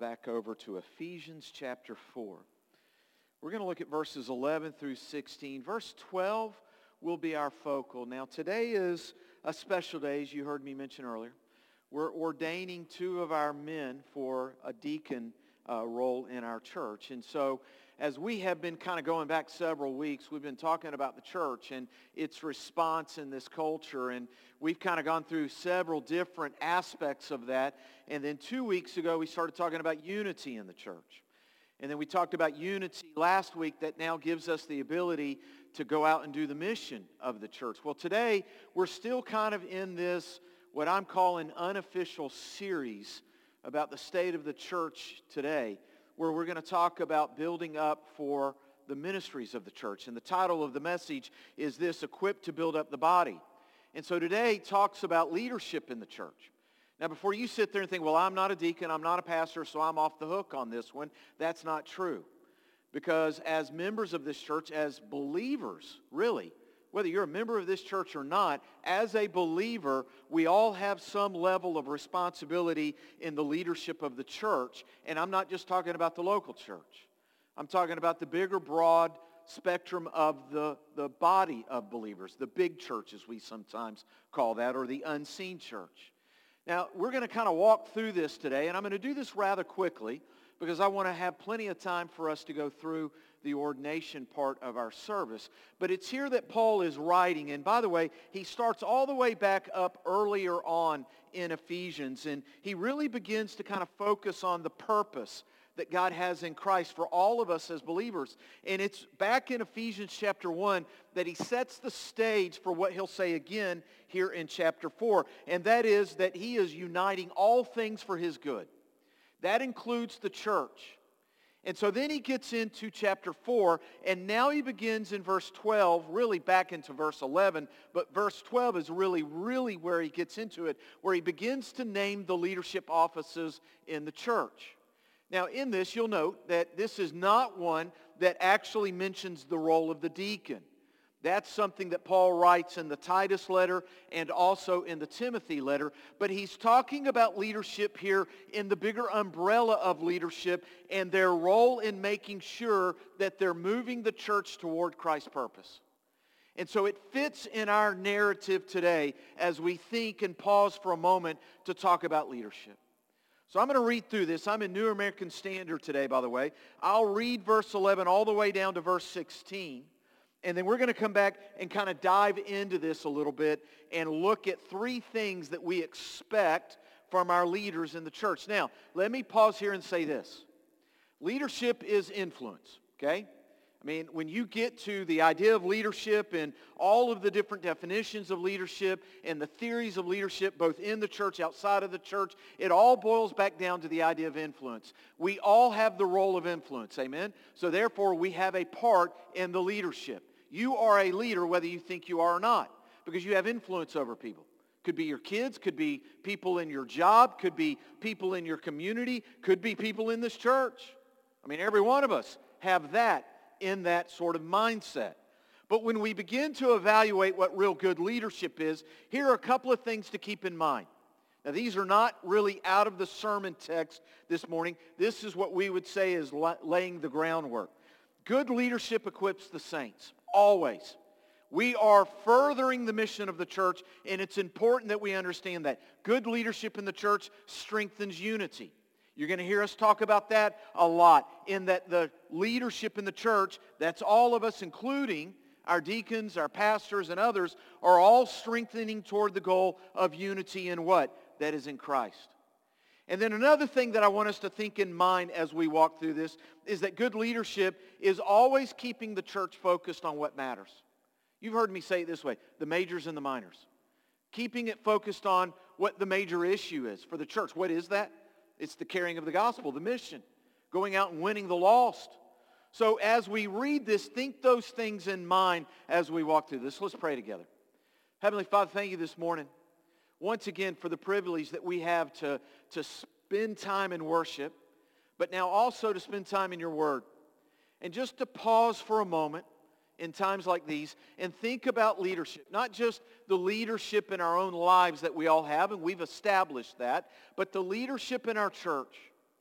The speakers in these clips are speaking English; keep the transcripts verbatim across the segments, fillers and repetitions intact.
back over to Ephesians chapter four. We're going to look at verses eleven through sixteen. Verse twelve will be our focal. Now today is a special day, as you heard me mention earlier. We're ordaining two of our men for a deacon uh, role in our church. And so as we have been kind of going back several weeks, we've been talking about the church and its response in this culture. And we've kind of gone through several different aspects of that. And then two weeks ago, we started talking about unity in the church. And then we talked about unity last week that now gives us the ability to go out and do the mission of the church. Well, today, we're still kind of in this, what I'm calling unofficial series about the state of the church today, where we're going to talk about building up for the ministries of the church. And the title of the message is this, Equipped to Build Up the Body. And so today talks about leadership in the church. Now, before you sit there and think, well, I'm not a deacon, I'm not a pastor, so I'm off the hook on this one, that's not true. Because as members of this church, as believers, really, whether you're a member of this church or not, as a believer, we all have some level of responsibility in the leadership of the church. And I'm not just talking about the local church. I'm talking about the bigger, broad spectrum of the, the body of believers, the big church, as we sometimes call that, or the unseen church. Now, we're going to kind of walk through this today, and I'm going to do this rather quickly because I want to have plenty of time for us to go through the ordination part of our service. But it's here that Paul is writing, and by the way, he starts all the way back up earlier on in Ephesians, and he really begins to kind of focus on the purpose that God has in Christ for all of us as believers. And it's back in Ephesians chapter one that he sets the stage for what he'll say again here in chapter four. And that is that he is uniting all things for his good. That includes the church. And so then he gets into chapter four, and now he begins in verse twelve, really back into verse eleven, but verse twelve is really, really where he gets into it, where he begins to name the leadership offices in the church. Now, in this, you'll note that this is not one that actually mentions the role of the deacon. That's something that Paul writes in the Titus letter and also in the Timothy letter. But he's talking about leadership here in the bigger umbrella of leadership and their role in making sure that they're moving the church toward Christ's purpose. And so it fits in our narrative today as we think and pause for a moment to talk about leadership. So I'm going to read through this. I'm in New American Standard today, by the way. I'll read verse eleven all the way down to verse sixteen. And then we're going to come back and kind of dive into this a little bit and look at three things that we expect from our leaders in the church. Now, let me pause here and say this. Leadership is influence, okay? I mean, when you get to the idea of leadership and all of the different definitions of leadership and the theories of leadership, both in the church, outside of the church, it all boils back down to the idea of influence. We all have the role of influence, amen? So therefore, we have a part in the leadership. You are a leader whether you think you are or not, because you have influence over people. Could be your kids, could be people in your job, could be people in your community, could be people in this church. I mean, every one of us have that in that sort of mindset. But when we begin to evaluate what real good leadership is, here are a couple of things to keep in mind. Now, these are not really out of the sermon text this morning. This is what we would say is laying the groundwork. Good leadership equips the saints, always. We are furthering the mission of the church, and it's important that we understand that. Good leadership in the church strengthens unity. You're going to hear us talk about that a lot, in that the leadership in the church, that's all of us, including our deacons, our pastors, and others, are all strengthening toward the goal of unity in what? That is in Christ. And then another thing that I want us to think in mind as we walk through this is that good leadership is always keeping the church focused on what matters. You've heard me say it this way, the majors and the minors. Keeping it focused on what the major issue is for the church. What is that? It's the carrying of the gospel, the mission, going out and winning the lost. So as we read this, think those things in mind as we walk through this. Let's pray together. Heavenly Father, thank you this morning once again for the privilege that we have to, to spend time in worship, but now also to spend time in your word. And just to pause for a moment in times like these and think about leadership, not just the leadership in our own lives that we all have, and we've established that, but the leadership in our church.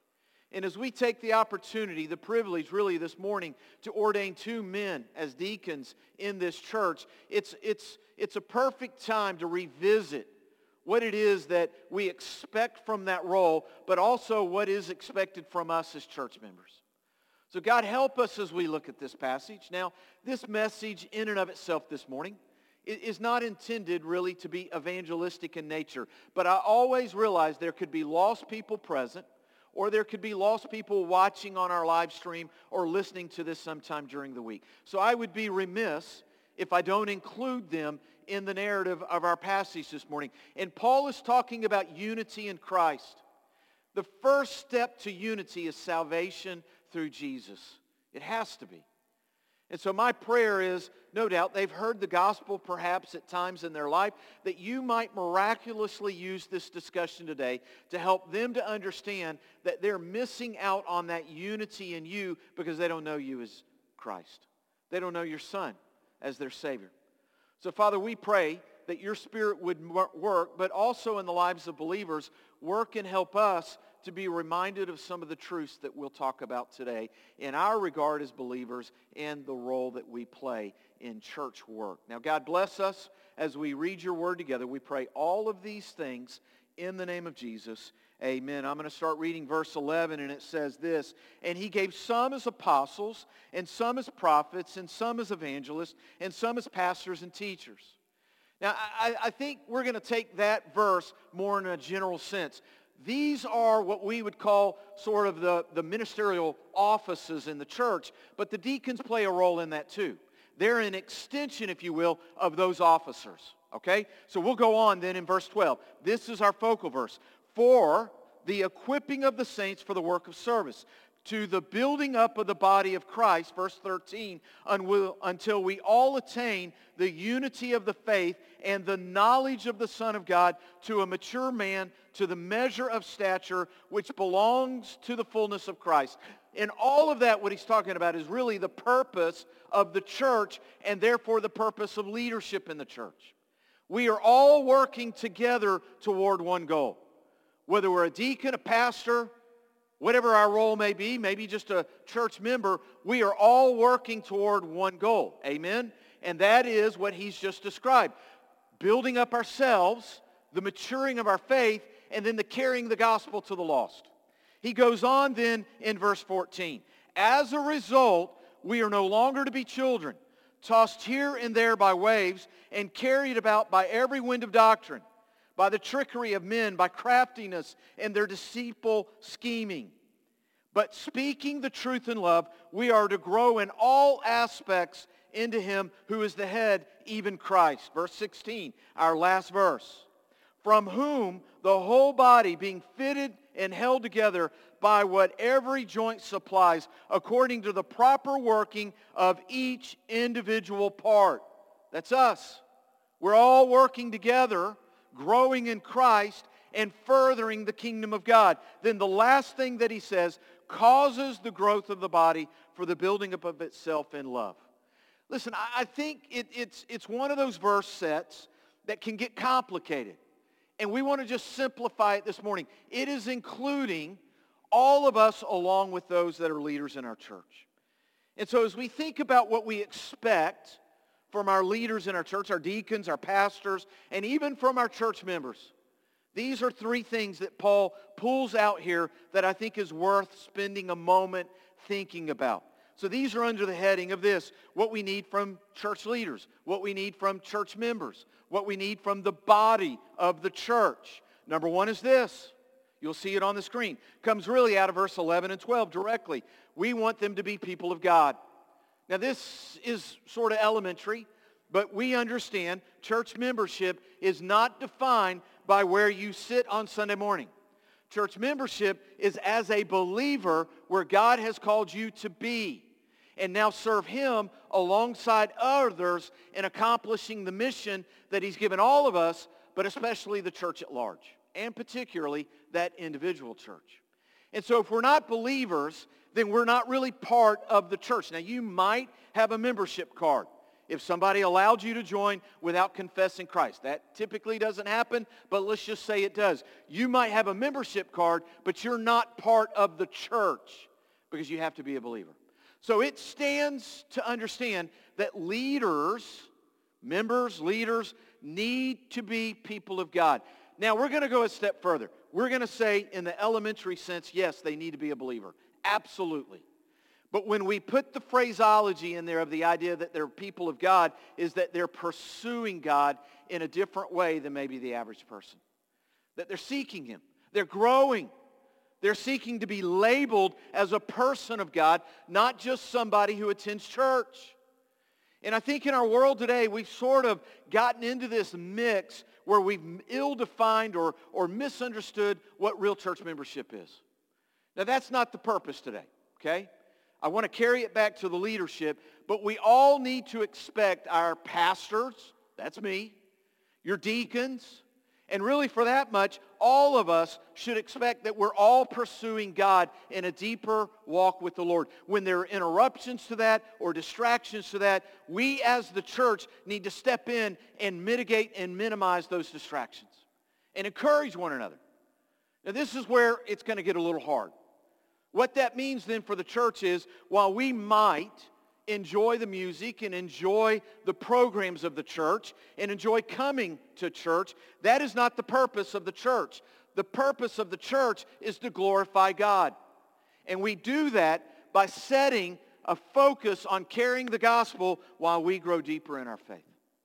And as we take the opportunity, the privilege really this morning to ordain two men as deacons in this church, it's, it's, it's a perfect time to revisit what it is that we expect from that role, but also what is expected from us as church members. So God, help us as we look at this passage. Now, this message in and of itself this morning is not intended really to be evangelistic in nature, but I always realize there could be lost people present, or there could be lost people watching on our live stream or listening to this sometime during the week. So I would be remiss if I don't include them in the narrative of our passage this morning. And Paul is talking about unity in Christ. The first step to unity is salvation through Jesus. It has to be. And so my prayer is, no doubt, they've heard the gospel perhaps at times in their life, that you might miraculously use this discussion today to help them to understand that they're missing out on that unity in you because they don't know you as Christ. They don't know your Son as their Savior. So, Father, we pray that your Spirit would work, but also in the lives of believers, work and help us to be reminded of some of the truths that we'll talk about today in our regard as believers and the role that we play in church work. Now, God bless us as we read your word together. We pray all of these things in the name of Jesus. Amen. I'm going to start reading verse eleven, and it says this, "And he gave some as apostles, and some as prophets, and some as evangelists, and some as pastors and teachers." Now, I, I think we're going to take that verse more in a general sense. These are what we would call sort of the, the ministerial offices in the church, but the deacons play a role in that too. They're an extension, if you will, of those officers. Okay? So we'll go on then in verse twelve. This is our focal verse. "For the equipping of the saints for the work of service, to the building up of the body of Christ," verse thirteen, "until we all attain the unity of the faith and the knowledge of the Son of God, to a mature man, to the measure of stature which belongs to the fullness of Christ." And all of that, what he's talking about, is really the purpose of the church and therefore the purpose of leadership in the church. We are all working together toward one goal. Whether we're a deacon, a pastor, whatever our role may be, maybe just a church member, we are all working toward one goal. Amen? And that is what he's just described. Building up ourselves, the maturing of our faith, and then the carrying the gospel to the lost. He goes on then in verse fourteen. "As a result, we are no longer to be children, tossed here and there by waves, and carried about by every wind of doctrine, by the trickery of men, by craftiness and their deceitful scheming. But speaking the truth in love, we are to grow in all aspects into him who is the head, even Christ." Verse sixteen, our last verse. "From whom the whole body, being fitted and held together by what every joint supplies, according to the proper working of each individual part." That's us. We're all working together, growing in Christ, and furthering the kingdom of God. Then the last thing that he says, "causes the growth of the body for the building up of itself in love." Listen, I think it, it's, it's one of those verse sets that can get complicated. And we want to just simplify it this morning. It is including all of us along with those that are leaders in our church. And so as we think about what we expect from our leaders in our church, our deacons, our pastors, and even from our church members, these are three things that Paul pulls out here that I think is worth spending a moment thinking about. So these are under the heading of this: what we need from church leaders, what we need from church members, what we need from the body of the church. Number one is this. You'll see it on the screen. Comes really out of verse eleven and twelve directly. We want them to be people of God. Now this is sort of elementary, but we understand church membership is not defined by where you sit on Sunday morning. Church membership is as a believer where God has called you to be, and now serve him alongside others in accomplishing the mission that he's given all of us, but especially the church at large, and particularly that individual church. And so if we're not believers, then we're not really part of the church. Now, you might have a membership card. if somebody allowed you to join without confessing Christ. That typically doesn't happen, but let's just say it does. You might have a membership card, but you're not part of the church because you have to be a believer. So it stands to understand that leaders, members, leaders, need to be people of God. Now, we're going to go a step further. We're going to say in the elementary sense, yes, they need to be a believer. Absolutely. But when we put the phraseology in there of the idea that they're people of God, is that they're pursuing God in a different way than maybe the average person. That they're seeking him. They're growing. They're seeking to be labeled as a person of God, not just somebody who attends church. And I think in our world today, we've sort of gotten into this mix where we've ill-defined or, or misunderstood what real church membership is. Now, that's not the purpose today, okay? I want to carry it back to the leadership, but we all need to expect our pastors, that's me, your deacons, and really for that much, all of us should expect that we're all pursuing God in a deeper walk with the Lord. When there are interruptions to that or distractions to that, we as the church need to step in and mitigate and minimize those distractions and encourage one another. Now this is where it's going to get a little hard. What that means then for the church is, while we might enjoy the music and enjoy the programs of the church and enjoy coming to church, that is not the purpose of the church. The purpose of the church is to glorify God. And we do that by setting a focus on carrying the gospel while we grow deeper in our faith.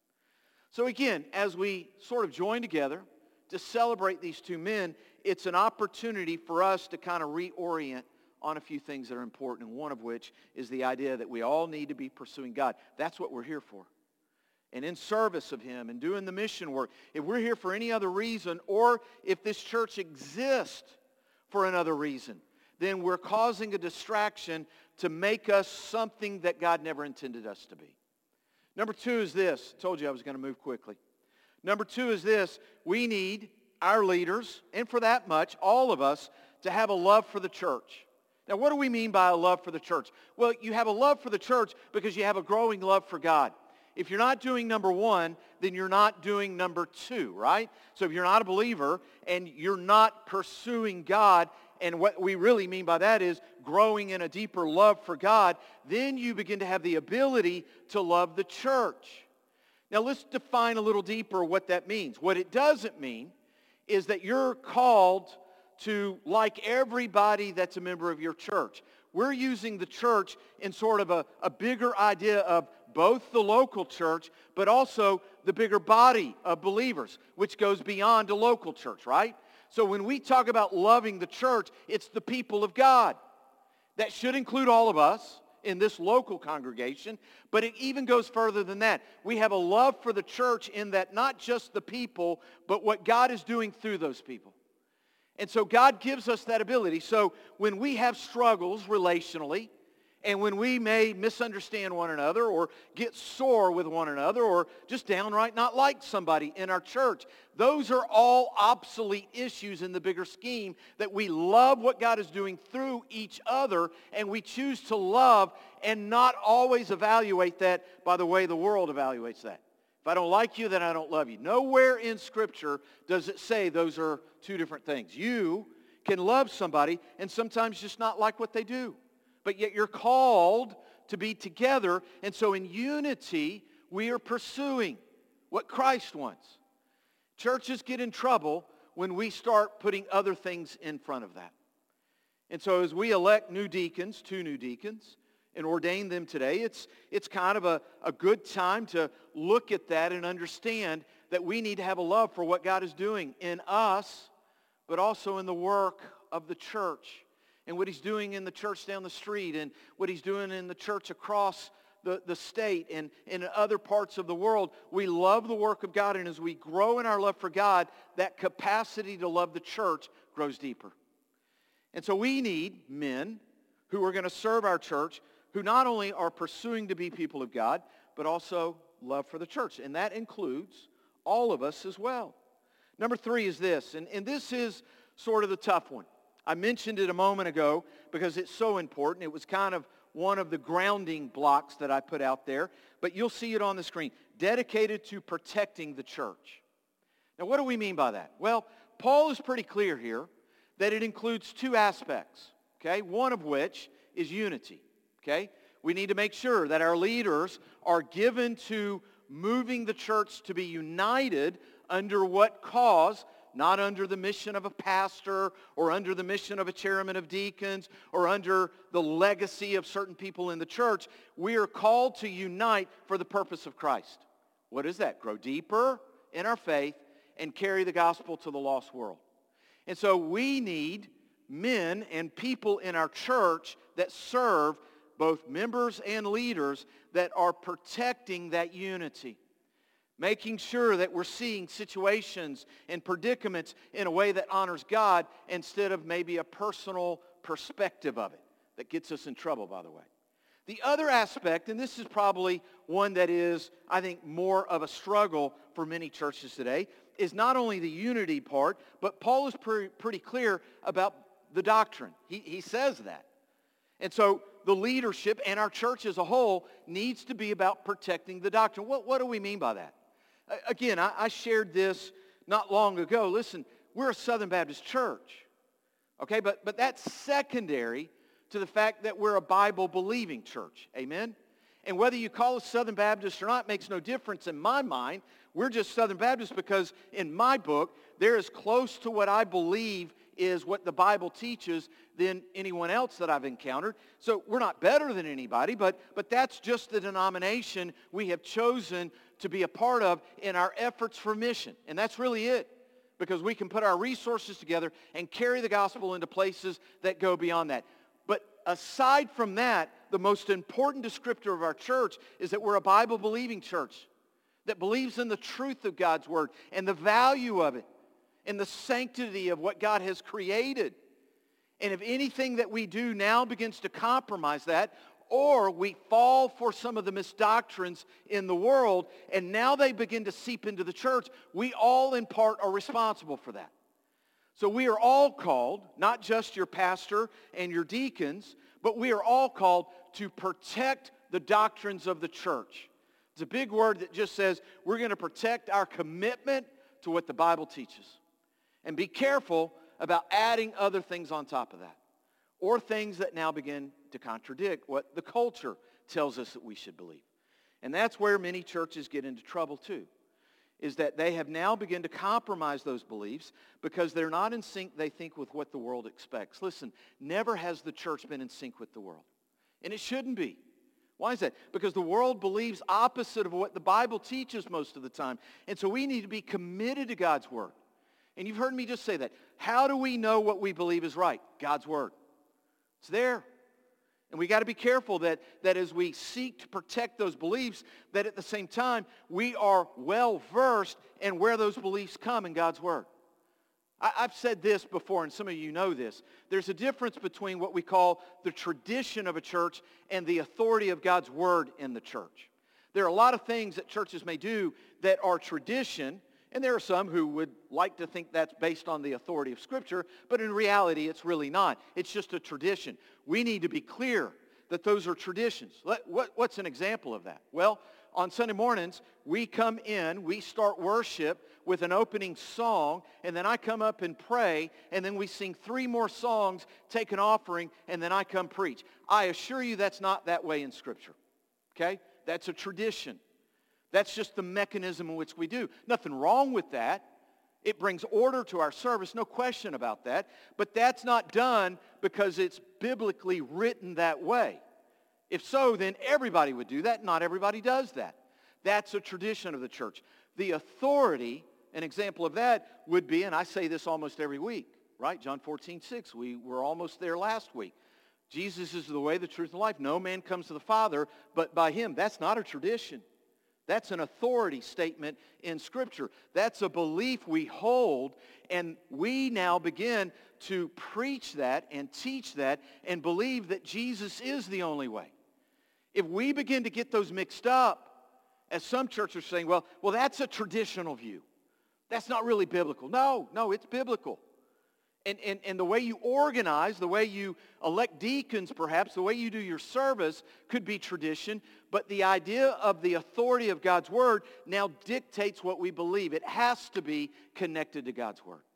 So again, as we sort of join together to celebrate these two men, it's an opportunity for us to kind of reorient on a few things that are important, and one of which is the idea that we all need to be pursuing God. That's what we're here for. And in service of him and doing the mission work, if we're here for any other reason, or if this church exists for another reason, then we're causing a distraction to make us something that God never intended us to be. Number two is this. I told you I was going to move quickly. Number two is this. We need our leaders, and for that much, all of us, to have a love for the church. Now, what do we mean by a love for the church? Well, you have a love for the church because you have a growing love for God. If you're not doing number one, then you're not doing number two, right? So if you're not a believer and you're not pursuing God, and what we really mean by that is growing in a deeper love for God, then you begin to have the ability to love the church. Now, let's define a little deeper what that means. What it doesn't mean is that you're called to like everybody that's a member of your church. We're using the church in sort of a, a bigger idea of both the local church, but also the bigger body of believers, which goes beyond a local church, right? So when we talk about loving the church, it's the people of God. That should include all of us in this local congregation, but it even goes further than that. We have a love for the church in that not just the people, but what God is doing through those people. And so God gives us that ability. So when we have struggles relationally, and when we may misunderstand one another or get sore with one another or just downright not like somebody in our church, those are all obsolete issues in the bigger scheme, that we love what God is doing through each other, and we choose to love and not always evaluate that by the way the world evaluates that. If I don't like you, then I don't love you. Nowhere in Scripture does it say those are two different things. You can love somebody and sometimes just not like what they do. But yet you're called to be together. And so in unity, we are pursuing what Christ wants. Churches get in trouble when we start putting other things in front of that. And so as we elect new deacons, two new deacons, and ordain them today, it's, it's kind of a, a good time to look at that and understand that we need to have a love for what God is doing in us, but also in the work of the church, and what he's doing in the church down the street, and what he's doing in the church across the, the state and, and in other parts of the world. We love the work of God, and as we grow in our love for God, that capacity to love the church grows deeper. And so we need men who are going to serve our church, who not only are pursuing to be people of God, but also love for the church. And that includes all of us as well. Number three is this, and, and this is sort of the tough one. I mentioned it a moment ago because it's so important. It was kind of one of the grounding blocks that I put out there, but you'll see it on the screen. Dedicated to protecting the church. Now, what do we mean by that? Well, Paul is pretty clear here that it includes two aspects, okay? One of which is unity, okay? We need to make sure that our leaders are given to moving the church to be united under what cause? Not under the mission of a pastor or under the mission of a chairman of deacons or under the legacy of certain people in the church. We are called to unite for the purpose of Christ. What is that? Grow deeper in our faith and carry the gospel to the lost world. And so we need men and people in our church that serve, both members and leaders, that are protecting that unity. Making sure that we're seeing situations and predicaments in a way that honors God instead of maybe a personal perspective of it that gets us in trouble, by the way. The other aspect, and this is probably one that is, I think, more of a struggle for many churches today, is not only the unity part, but Paul is pretty, pretty clear about the doctrine. He, he says that. And so the leadership and our church as a whole needs to be about protecting the doctrine. What, what do we mean by that? Again, I, I shared this not long ago. Listen, we're a Southern Baptist church, okay? But, but that's secondary to the fact that we're a Bible-believing church, amen? And whether you call us Southern Baptist or not makes no difference in my mind. We're just Southern Baptist because in my book, they're as close to what I believe is what the Bible teaches than anyone else that I've encountered. So we're not better than anybody, but, but that's just the denomination we have chosen to be a part of in our efforts for mission. And that's really it, because we can put our resources together and carry the gospel into places that go beyond that. But aside from that, the most important descriptor of our church is that we're a Bible-believing church that believes in the truth of God's word and the value of it and the sanctity of what God has created. And if anything that we do now begins to compromise that, or we fall for some of the misdoctrines in the world, and now they begin to seep into the church, we all in part are responsible for that. So we are all called, not just your pastor and your deacons, but we are all called to protect the doctrines of the church. It's a big word that just says we're going to protect our commitment to what the Bible teaches. And be careful about adding other things on top of that, or things that now begin to contradict what the culture tells us that we should believe. And that's where many churches get into trouble too, is that they have now begun to compromise those beliefs because they're not in sync, they think, with what the world expects. Listen, never has the church been in sync with the world. And it shouldn't be. Why is that? Because the world believes opposite of what the Bible teaches most of the time. And so we need to be committed to God's word. And you've heard me just say that. How do we know what we believe is right? God's word. It's there. And we got to be careful that, that as we seek to protect those beliefs, that at the same time, we are well versed in where those beliefs come in God's word. I, I've said this before, and some of you know this. There's a difference between what we call the tradition of a church and the authority of God's word in the church. There are a lot of things that churches may do that are tradition, and there are some who would like to think that's based on the authority of Scripture, but in reality, it's really not. It's just a tradition. We need to be clear that those are traditions. Let, what, what's an example of that? Well, on Sunday mornings, we come in, we start worship with an opening song, and then I come up and pray, and then we sing three more songs, take an offering, and then I come preach. I assure you that's not that way in Scripture, okay? That's a tradition. That's just the mechanism in which we do. Nothing wrong with that. It brings order to our service, no question about that. But that's not done because it's biblically written that way. If so, then everybody would do that. Not everybody does that. That's a tradition of the church. The authority, an example of that would be, and I say this almost every week, right? John fourteen six, we were almost there last week. Jesus is the way, the truth, and the life. No man comes to the Father but by him. That's not a tradition. That's an authority statement in Scripture. That's a belief we hold, and we now begin to preach that and teach that and believe that Jesus is the only way. If we begin to get those mixed up, as some churches are saying, well, well, that's a traditional view. That's not really biblical. No, no, it's biblical. And, and, and the way you organize, the way you elect deacons perhaps, the way you do your service could be tradition, but the idea of the authority of God's Word now dictates what we believe. It has to be connected to God's Word.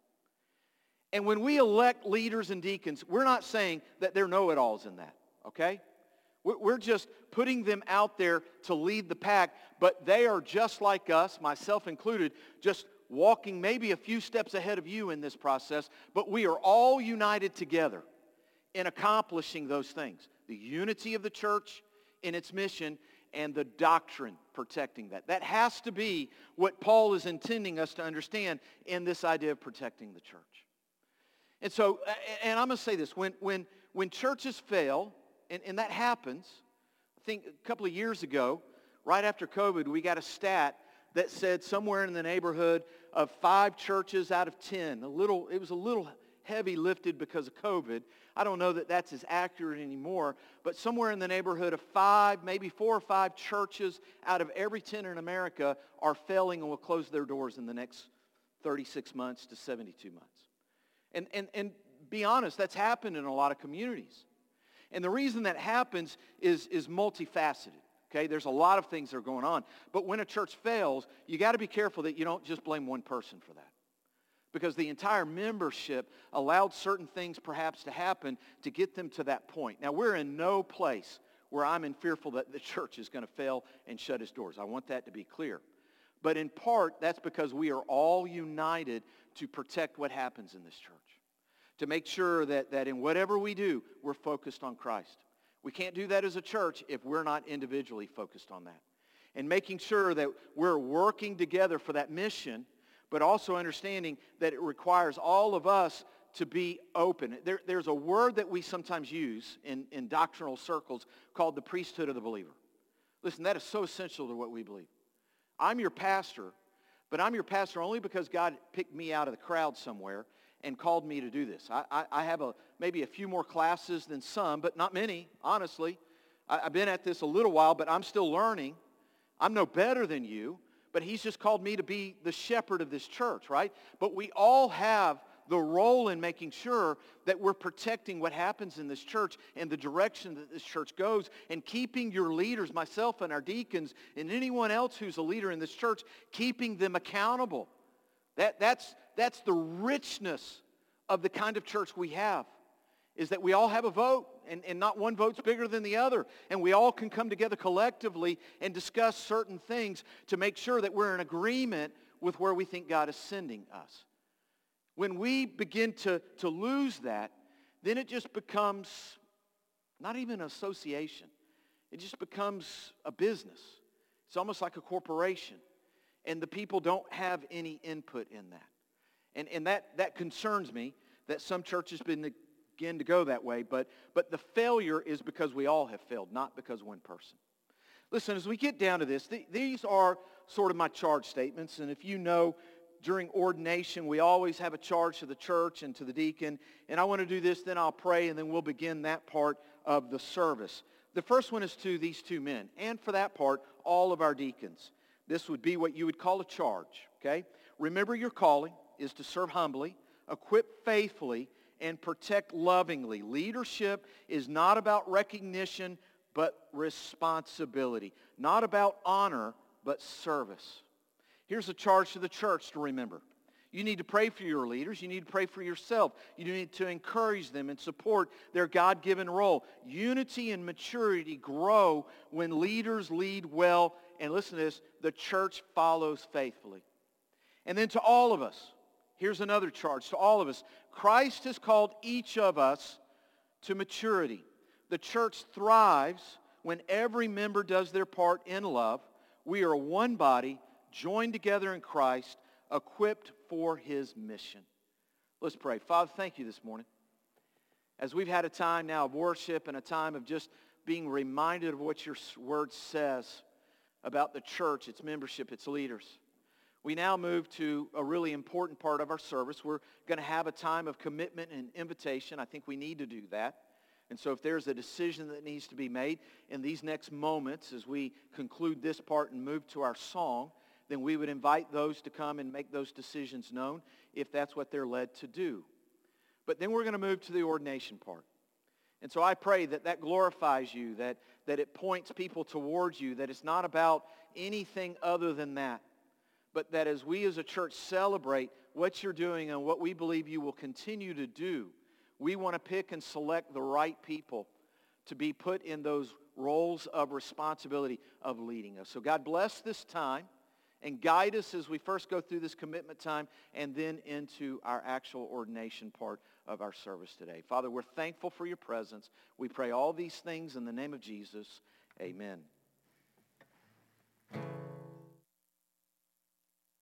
And when we elect leaders and deacons, we're not saying that they're know-it-alls in that, okay? We're just putting them out there to lead the pack, but they are just like us, myself included, just walking maybe a few steps ahead of you in this process, but we are all united together in accomplishing those things. The unity of the church in its mission and the doctrine protecting that. That has to be what Paul is intending us to understand in this idea of protecting the church. And so, and I'm going to say this, when, when, when churches fail, and, and that happens, I think a couple of years ago, right after COVID, we got a stat that said somewhere in the neighborhood of five churches out of ten. A little, it was a little heavy lifted because of COVID. I don't know that that's as accurate anymore, but somewhere in the neighborhood of five, maybe four or five churches out of every ten in America are failing and will close their doors in the next thirty-six months to seventy-two months. And, and, and be honest, that's happened in a lot of communities. And the reason that happens is, is multifaceted. Okay, there's a lot of things that are going on. But when a church fails, you got to be careful that you don't just blame one person for that. Because the entire membership allowed certain things perhaps to happen to get them to that point. Now, we're in no place where I'm in fearful that the church is going to fail and shut its doors. I want that to be clear. But in part, that's because we are all united to protect what happens in this church. To make sure that, that in whatever we do, we're focused on Christ. We can't do that as a church if we're not individually focused on that. And making sure that we're working together for that mission, but also understanding that it requires all of us to be open. There, there's a word that we sometimes use in, in doctrinal circles called the priesthood of the believer. Listen, that is so essential to what we believe. I'm your pastor, but I'm your pastor only because God picked me out of the crowd somewhere and called me to do this. I, I, I have a maybe a few more classes than some, but not many, honestly. I, I've been at this a little while, but I'm still learning. I'm no better than you, but he's just called me to be the shepherd of this church, right? But we all have the role in making sure that we're protecting what happens in this church and the direction that this church goes, and keeping your leaders, myself and our deacons, and anyone else who's a leader in this church, keeping them accountable. That, that's, that's the richness of the kind of church we have, is that we all have a vote, and, and not one vote's bigger than the other. And we all can come together collectively and discuss certain things to make sure that we're in agreement with where we think God is sending us. When we begin to, to lose that, then it just becomes not even an association. It just becomes a business. It's almost like a corporation. And the people don't have any input in that. And, and that, that concerns me, that some churches begin to go that way. But, but the failure is because we all have failed, not because one person. Listen, as we get down to this, th- these are sort of my charge statements. And if you know, during ordination, we always have a charge to the church and to the deacon. And I want to do this, then I'll pray, and then we'll begin that part of the service. The first one is to these two men, and for that part, all of our deacons. This would be what you would call a charge, okay? Remember, your calling is to serve humbly, equip faithfully, and protect lovingly. Leadership is not about recognition, but responsibility. Not about honor, but service. Here's a charge to the church to remember. You need to pray for your leaders. You need to pray for yourself. You need to encourage them and support their God-given role. Unity and maturity grow when leaders lead well. And listen to this, the church follows faithfully. And then to all of us, here's another charge to all of us. Christ has called each of us to maturity. The church thrives when every member does their part in love. We are one body, joined together in Christ, equipped for his mission. Let's pray. Father, thank you this morning. As we've had a time now of worship and a time of just being reminded of what your word says about the church, its membership, its leaders, we now move to a really important part of our service. We're going to have a time of commitment and invitation. I think we need to do that. And so if there's a decision that needs to be made in these next moments as we conclude this part and move to our song, then we would invite those to come and make those decisions known if that's what they're led to do. But then we're going to move to the ordination part. And so I pray that that glorifies you, that, that it points people towards you, that it's not about anything other than that, but that as we as a church celebrate what you're doing and what we believe you will continue to do, we want to pick and select the right people to be put in those roles of responsibility of leading us. So God bless this time and guide us as we first go through this commitment time and then into our actual ordination part of our service today. Father, we're thankful for your presence. We pray all these things in the name of Jesus. Amen.